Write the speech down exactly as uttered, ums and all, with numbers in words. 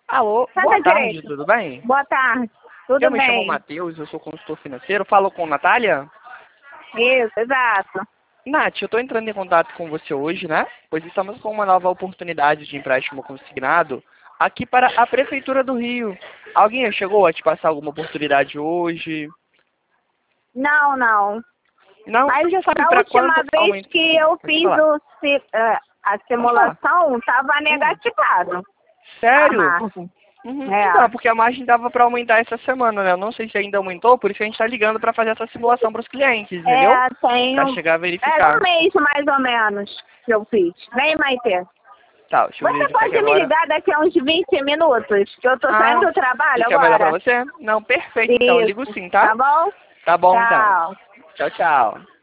Alô, Santa boa tarde, Direito. tudo bem? Boa tarde. Tudo Eu me chamo bem? Matheus, eu sou consultor financeiro. Falo com Natália? Isso, exato. Nath, eu estou entrando em contato com você hoje, né? Pois estamos com uma nova oportunidade de empréstimo consignado aqui para a Prefeitura do Rio. Alguém chegou a te passar alguma oportunidade hoje? Não, não. Não? Mas Você já sabe da para última quando vez aumenta? que eu Pode fiz falar. o, si- eh, a simulação, estava negativado a Sério? margem. Uhum. É. Então, porque a margem dava para aumentar essa semana, né? Eu não sei se ainda aumentou, por isso que a gente está ligando para fazer essa simulação para os clientes, entendeu? É, Para tenho. chegar a É verificar. um mês mais ou menos que eu fiz. Vem, Maite. Tá, deixa eu Você verificar aqui pode me agora. ligar daqui a uns vinte minutos, que eu tô saindo Ah, do trabalho fica melhor para agora. você? Não, perfeito, então. Eu ligo Isso. sim, tá? Tá bom? Tá bom, então. Tchau. Tchau, tchau.